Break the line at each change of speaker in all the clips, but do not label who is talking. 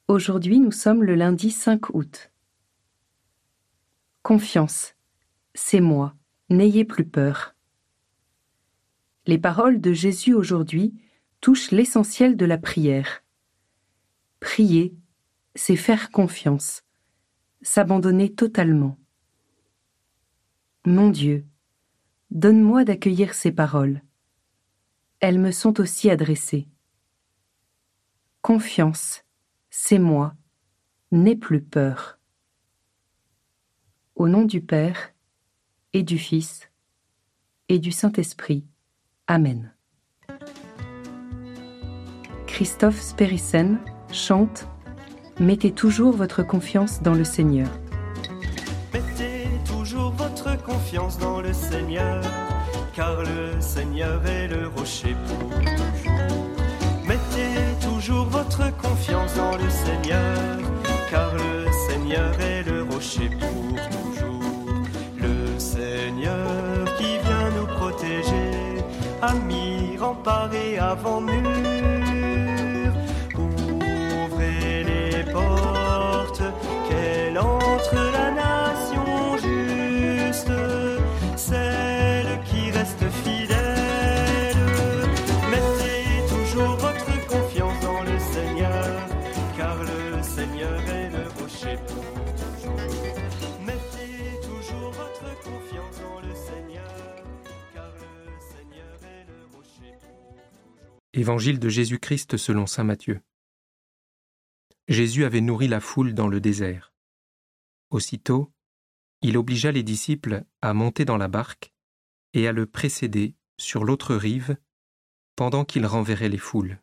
Aujourd'hui, nous sommes le lundi 5 août. Confiance, c'est moi, n'ayez plus peur. Les paroles de Jésus aujourd'hui touchent l'essentiel de la prière. Prier, c'est faire confiance, s'abandonner totalement. Mon Dieu, donne-moi d'accueillir ces paroles. Elles me sont aussi adressées. Confiance, c'est moi, n'aie plus peur. Au nom du Père, et du Fils, et du Saint-Esprit. Amen. Christophe Sperissen chante « Mettez toujours votre confiance dans le Seigneur ».
Mettez toujours votre confiance dans le Seigneur, car le Seigneur est le rocher pour toujours. Mettez toujours votre confiance dans le Seigneur, car le Seigneur est le rocher pour toujours. Le Seigneur qui vient nous protéger, amis, rempart et avant-mur. Ouvrez les portes, qu'elle entre la nation juste, celle qui reste fidèle. Mettez toujours votre confiance dans le Seigneur, car le Seigneur est le rocher pour toujours. Mettez toujours votre confiance dans le Seigneur, car le Seigneur est le rocher pour toujours.
Évangile de Jésus-Christ selon saint Matthieu. Jésus avait nourri la foule dans le désert. Aussitôt, il obligea les disciples à monter dans la barque et à le précéder sur l'autre rive pendant qu'il renverrait les foules.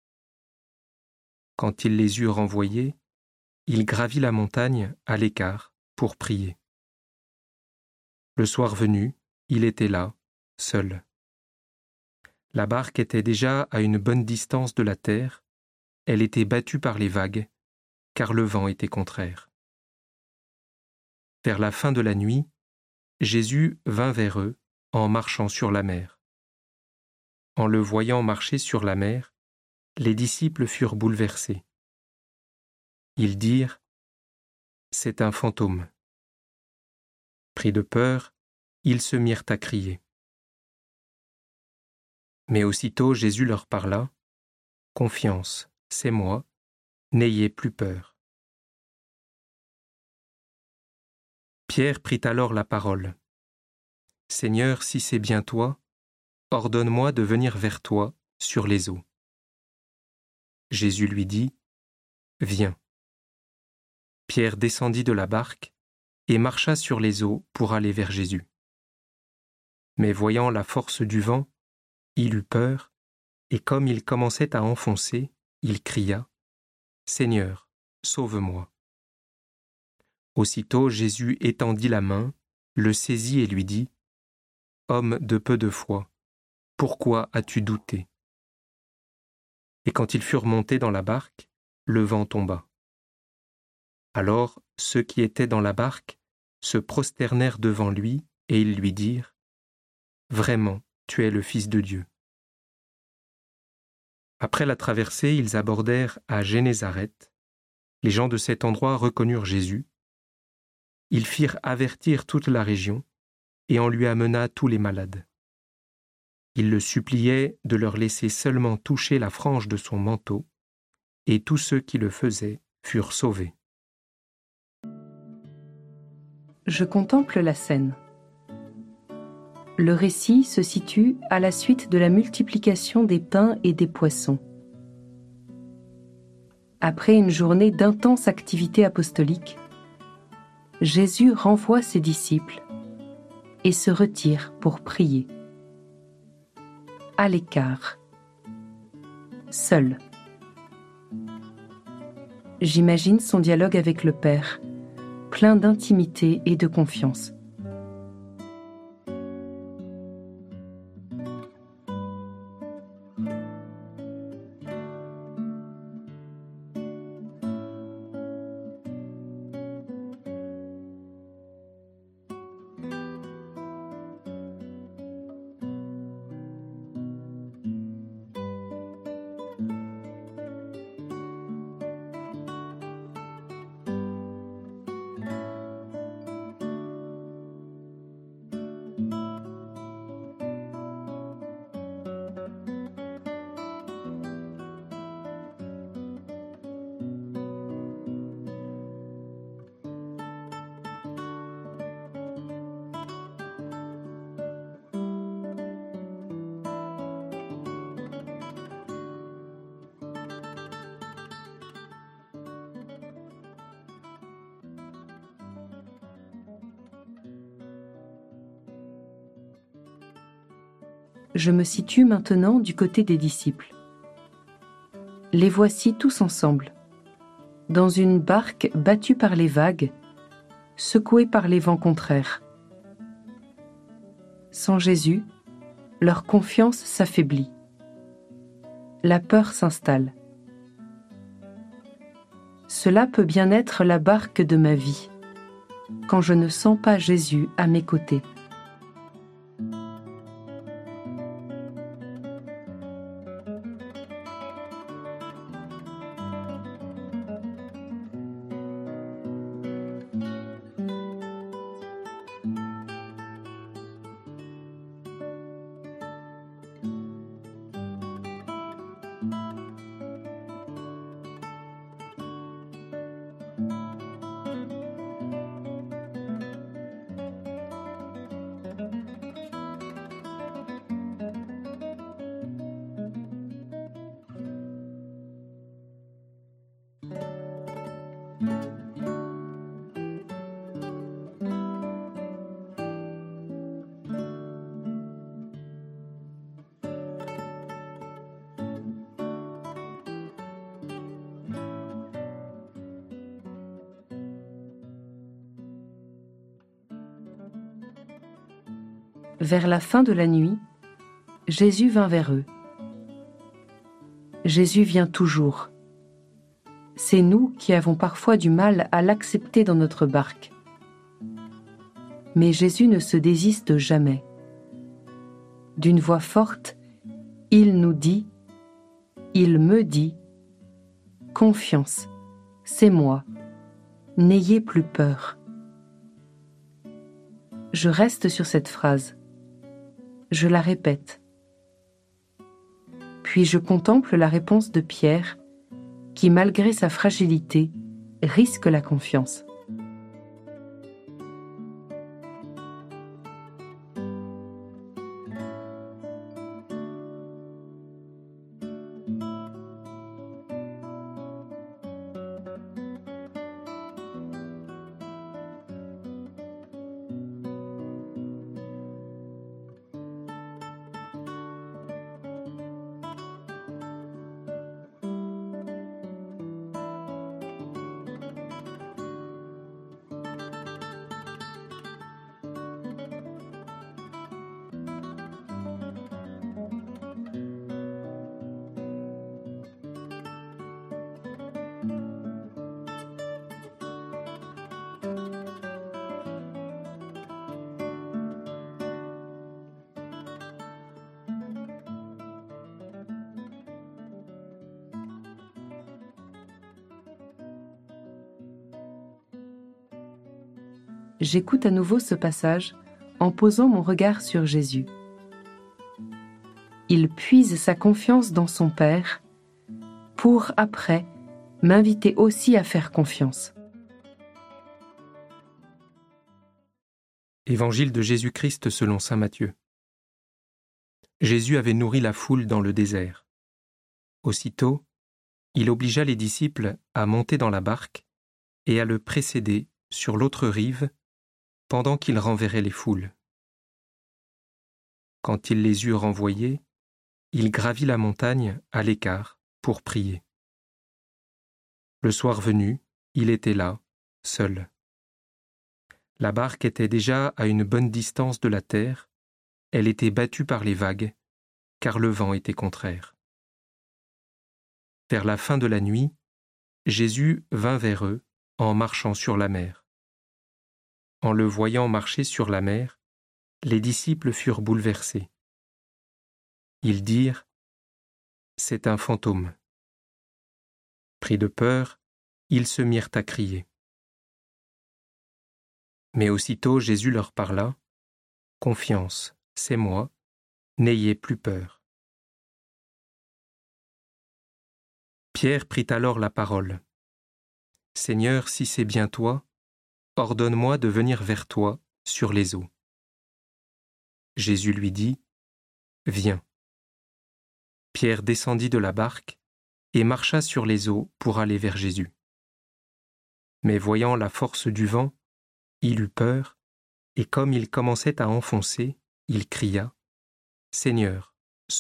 Quand il les eut renvoyés, il gravit la montagne à l'écart pour prier. Le soir venu, il était là, seul. La barque était déjà à une bonne distance de la terre, elle était battue par les vagues, car le vent était contraire. Vers la fin de la nuit, Jésus vint vers eux en marchant sur la mer. En le voyant marcher sur la mer, les disciples furent bouleversés. Ils dirent : « C'est un fantôme. » Pris de peur, ils se mirent à crier. Mais aussitôt Jésus leur parla : « Confiance, c'est moi, n'ayez plus peur. » Pierre prit alors la parole. « Seigneur, si c'est bien toi, ordonne-moi de venir vers toi sur les eaux. » Jésus lui dit : « Viens. » Pierre descendit de la barque et marcha sur les eaux pour aller vers Jésus. Mais voyant la force du vent, il eut peur, et comme il commençait à enfoncer, il cria : « Seigneur, sauve-moi. » Aussitôt Jésus étendit la main, le saisit et lui dit : « Homme de peu de foi, pourquoi as-tu douté ?» Et quand ils furent montés dans la barque, le vent tomba. Alors ceux qui étaient dans la barque se prosternèrent devant lui et ils lui dirent : « Vraiment, tu es le Fils de Dieu. » Après la traversée, ils abordèrent à Génézareth. Les gens de cet endroit reconnurent Jésus. Ils firent avertir toute la région et on lui amena tous les malades. Ils le suppliaient de leur laisser seulement toucher la frange de son manteau, et tous ceux qui le faisaient furent sauvés.
Je contemple la scène. Le récit se situe à la suite de la multiplication des pains et des poissons. Après une journée d'intense activité apostolique, Jésus renvoie ses disciples et se retire pour prier. À l'écart, seul. J'imagine son dialogue avec le Père, plein d'intimité et de confiance. je me situe maintenant du côté des disciples. Les voici tous ensemble, dans une barque battue par les vagues, secouée par les vents contraires. Sans Jésus, leur confiance s'affaiblit. La peur s'installe. Cela peut bien être la barque de ma vie, quand je ne sens pas Jésus à mes côtés. Vers la fin de la nuit, Jésus vint vers eux. Jésus vient toujours. C'est nous qui avons parfois du mal à l'accepter dans notre barque. Mais Jésus ne se désiste jamais. D'une voix forte, il nous dit, il me dit, « Confiance, c'est moi, n'ayez plus peur. » Je reste sur cette phrase. Je la répète. Puis je contemple la réponse de Pierre, qui, malgré sa fragilité, risque la confiance. J'écoute à nouveau ce passage en posant mon regard sur Jésus. Il puise sa confiance dans son Père pour, après, m'inviter aussi à faire confiance.
Évangile de Jésus-Christ selon saint Matthieu. Jésus avait nourri la foule dans le désert. Aussitôt, il obligea les disciples à monter dans la barque et à le précéder sur l'autre rive pendant qu'il renverrait les foules. Quand il les eut renvoyés, il gravit la montagne à l'écart pour prier. Le soir venu, il était là, seul. La barque était déjà à une bonne distance de la terre, elle était battue par les vagues, car le vent était contraire. Vers la fin de la nuit, Jésus vint vers eux en marchant sur la mer. En le voyant marcher sur la mer, les disciples furent bouleversés. Ils dirent : « C'est un fantôme. » Pris de peur, ils se mirent à crier. Mais aussitôt Jésus leur parla : « Confiance, c'est moi, n'ayez plus peur. » Pierre prit alors la parole. « Seigneur, si c'est bien toi, ordonne-moi de venir vers toi sur les eaux. » Jésus lui dit : « Viens. » Pierre descendit de la barque et marcha sur les eaux pour aller vers Jésus. Mais voyant la force du vent, il eut peur, et comme il commençait à enfoncer, il cria : « Seigneur, sauve-moi ».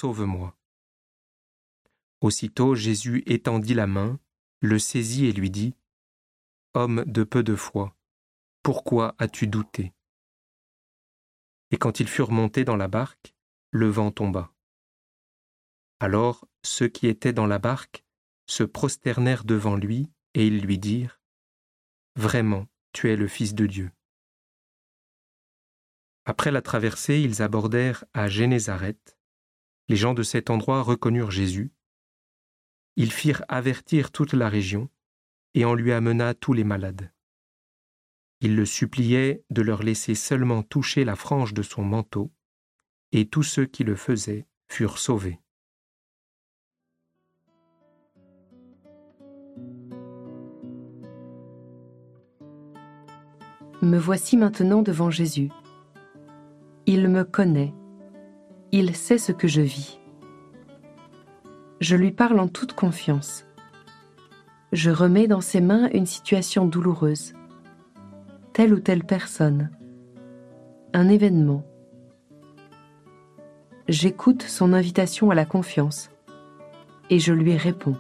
Aussitôt Jésus étendit la main, le saisit et lui dit « Homme de peu de foi, pourquoi as-tu douté ?» Et quand ils furent montés dans la barque, le vent tomba. Alors ceux qui étaient dans la barque se prosternèrent devant lui et ils lui dirent « Vraiment, tu es le Fils de Dieu. » Après la traversée, ils abordèrent à Génézareth. Les gens de cet endroit reconnurent Jésus. Ils firent avertir toute la région et on lui amena tous les malades. Ils le suppliaient de leur laisser seulement toucher la frange de son manteau, et tous ceux qui le faisaient furent sauvés.
Me voici maintenant devant Jésus. Il me connaît. Il sait ce que je vis. Je lui parle en toute confiance. Je remets dans ses mains une situation douloureuse, telle ou telle personne, un événement. J'écoute son invitation à la confiance et je lui réponds.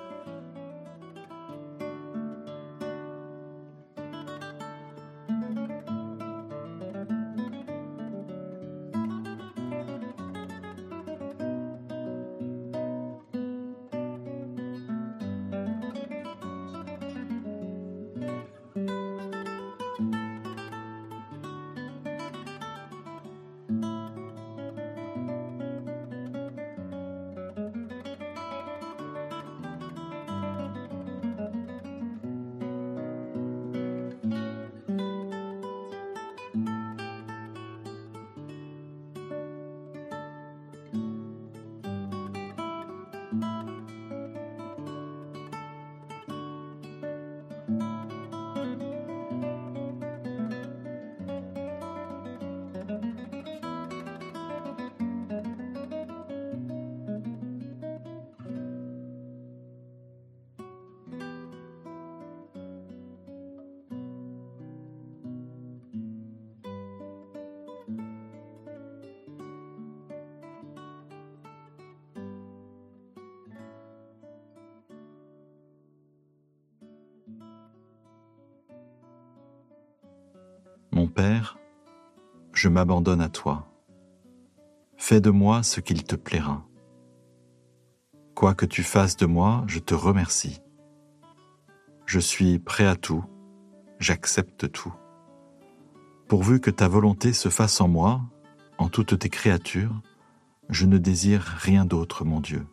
Mon Père, je m'abandonne à toi. Fais de moi ce qu'il te plaira. Quoi que tu fasses de moi, je te remercie. Je suis prêt à tout, j'accepte tout. Pourvu que ta volonté se fasse en moi, en toutes tes créatures, je ne désire rien d'autre, mon Dieu.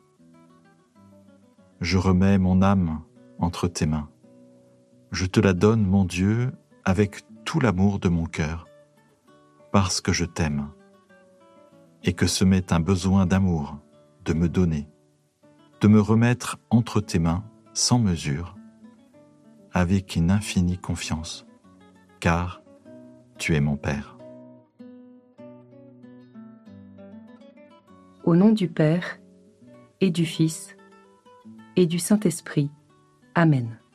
Je remets mon âme entre tes mains. Je te la donne, mon Dieu, avec tout l'amour de mon cœur, parce que je t'aime, et que ce m'est un besoin d'amour, de me donner, de me remettre entre tes mains sans mesure, avec une infinie confiance, car tu es mon Père.
Au nom du Père, et du Fils, et du Saint-Esprit. Amen.